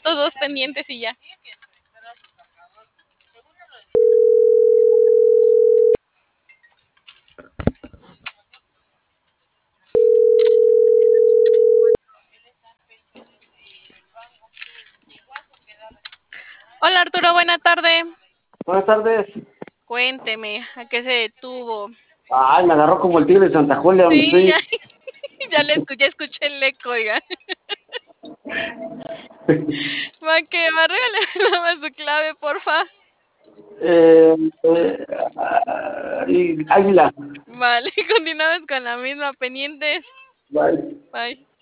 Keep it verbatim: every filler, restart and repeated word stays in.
estos dos pendientes y ya. Hola Arturo, buena tarde. Buenas tardes. Cuénteme, ¿a qué se detuvo? Ay, me agarró como el tigre de Santa Julia, donde Sí, estoy. ya, ya le escuché, escuché el eco, oiga. Va que va, regálame nada más su clave, porfa. Eh, eh, ah, y- Águila. Vale, continuamos con la misma, pendientes. Bye. Bye.